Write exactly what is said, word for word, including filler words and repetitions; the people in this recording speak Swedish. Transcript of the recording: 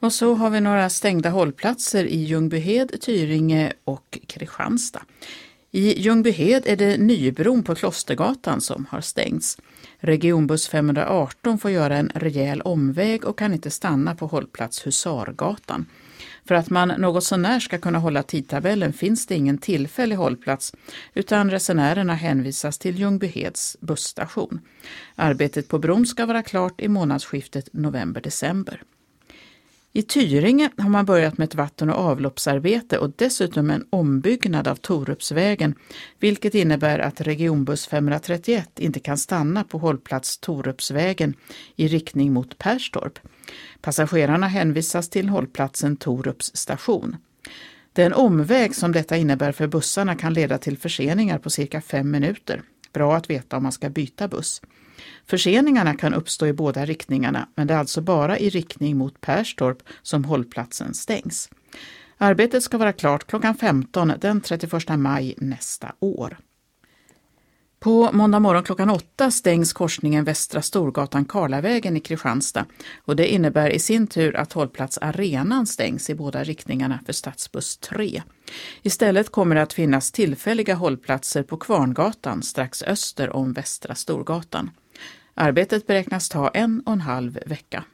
Och så har vi några stängda hållplatser i Ljungbyhed, Tyringe och Kristianstad. I Ljungbyhed är det Nybron på Klostergatan som har stängts. Regionbuss femhundraarton får göra en rejäl omväg och kan inte stanna på hållplats Husargatan. För att man något så när ska kunna hålla tidtabellen finns det ingen tillfällig hållplats utan resenärerna hänvisas till Ljungbyheds busstation. Arbetet på bron ska vara klart i månadsskiftet november-december. I Tyringe har man börjat med ett vatten- och avloppsarbete och dessutom en ombyggnad av Torupsvägen, vilket innebär att regionbuss femhundratrettioett inte kan stanna på hållplats Torupsvägen i riktning mot Perstorp. Passagerarna hänvisas till hållplatsen Torups station. Den omväg som detta innebär för bussarna kan leda till förseningar på cirka fem minuter. Bra att veta om man ska byta buss. Förseningarna kan uppstå i båda riktningarna, men det är alltså bara i riktning mot Perstorp som hållplatsen stängs. Arbetet ska vara klart klockan femton den trettioförsta maj nästa år. På måndag morgon klockan åtta stängs korsningen Västra Storgatan-Karlavägen i Kristianstad och det innebär i sin tur att hållplats Arenan stängs i båda riktningarna för stadsbuss tre. Istället kommer det att finnas tillfälliga hållplatser på Kvarngatan strax öster om Västra Storgatan. Arbetet beräknas ta en och en halv vecka.